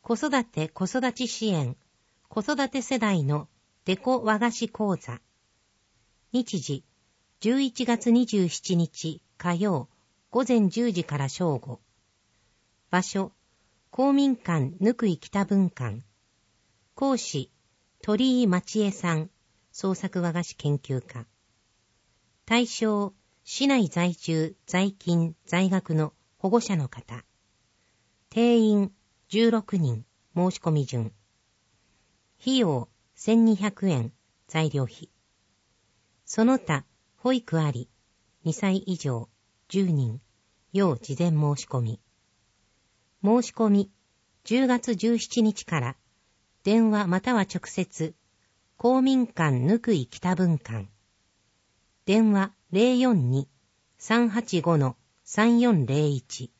子育て子育ち支援、子育て世代のデコ和菓子講座。日時、11月27日火曜、午前10時から正午。場所、公民館ぬくい北分館。講師、鳥居町江さん、創作和菓子研究家。対象、市内在住、在勤、在学の保護者の方。定員、16人、申し込み順。費用、1200円、材料費。その他、保育あり、2歳以上、10人、要事前申し込み。申し込み、10月17日から、電話または直接、公民館ぬくい北分館。電話 042-385-3401